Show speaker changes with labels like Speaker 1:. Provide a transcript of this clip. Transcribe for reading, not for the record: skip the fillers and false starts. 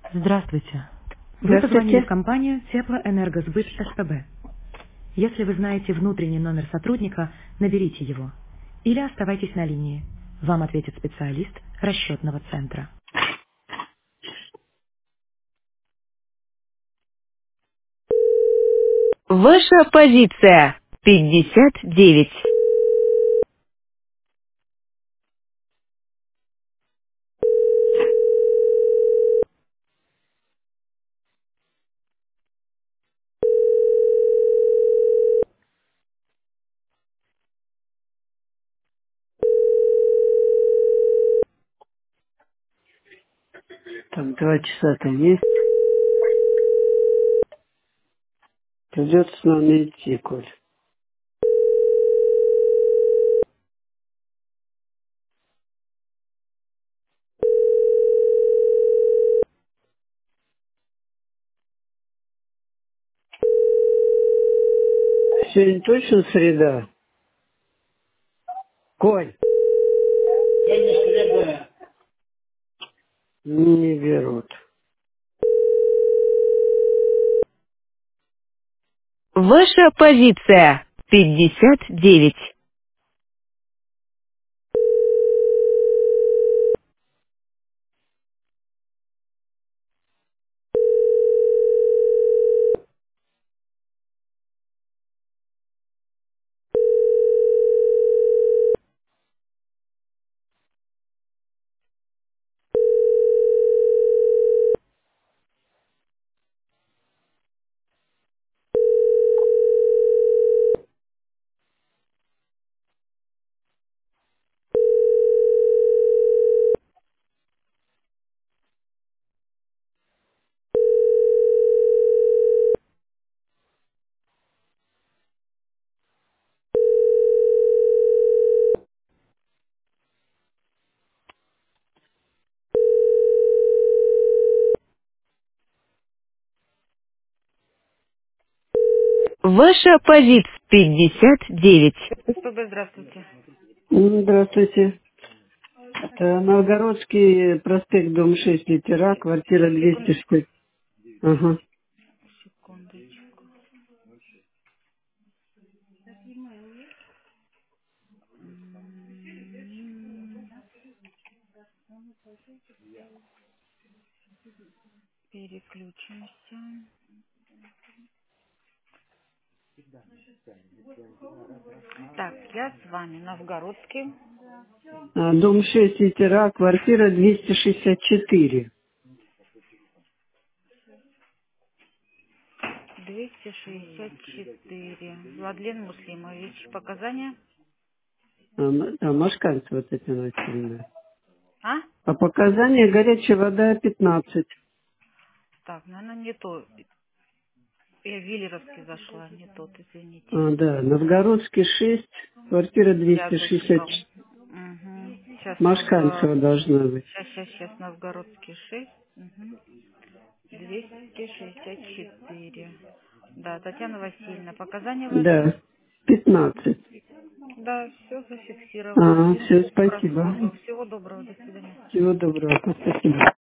Speaker 1: Здравствуйте. Вы позвонили в
Speaker 2: Здравствуйте.
Speaker 1: компанию «Теплоэнергосбыт СПБ». Если вы знаете внутренний номер сотрудника, наберите его. Или оставайтесь на линии. Вам ответит специалист расчетного центра. Ваша позиция 59.
Speaker 2: Так, 2 часа-то есть. Придется нам идти, Коль. Сегодня точно среда? Коль, не берут.
Speaker 1: Ваша позиция 59. Ваша позиция 59. СПБ, здравствуйте.
Speaker 2: Здравствуйте. Это Новгородский проспект, дом 6, литера, квартира 260. Ага.
Speaker 1: Секундочку. Переключимся. Так, я с вами. Новгородский.
Speaker 2: Дом 6, литера, квартира 264.
Speaker 1: 264. Владлен Муслимович. Показания?
Speaker 2: Машканцы вот эти начали.
Speaker 1: А?
Speaker 2: А показания горячая вода 15.
Speaker 1: Так, наверное, не то. Я в Виллеровский зашла, не тот, извините.
Speaker 2: Да, Новгородский 6, квартира
Speaker 1: Рядышком.
Speaker 2: 260.
Speaker 1: Угу. Сейчас
Speaker 2: Машканцева должна быть.
Speaker 1: Сейчас Новгородский 6. Угу. 264. Да, Татьяна Васильевна, показания ваши?
Speaker 2: Да, 15.
Speaker 1: Да, все зафиксировано.
Speaker 2: Все,
Speaker 1: К
Speaker 2: спасибо.
Speaker 1: расходу. Всего доброго, до свидания.
Speaker 2: Всего доброго. Спасибо.